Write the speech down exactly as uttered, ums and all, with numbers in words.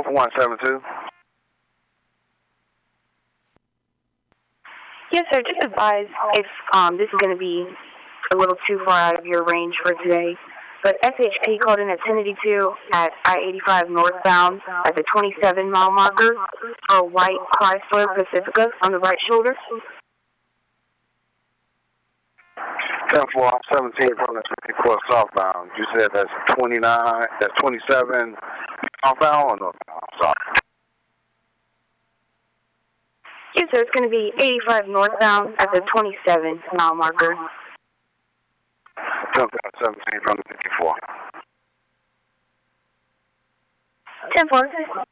Go for one seven two. Yes, sir. Just advise if um, this is going to be a little too far out of your range for today. But S H P called in at ten eighty-two at I eighty-five northbound at the twenty-seven mile marker for a white Chrysler Pacifica on the right shoulder. ten four seventeen from the twenty-four southbound. You said that's twenty-nine, that's twenty-seven southbound or northbound? Sorry. Yes, sir. It's going to be eighty-five northbound at the twenty-seven mile marker. ten four seventeen from the fifty-four. ten four.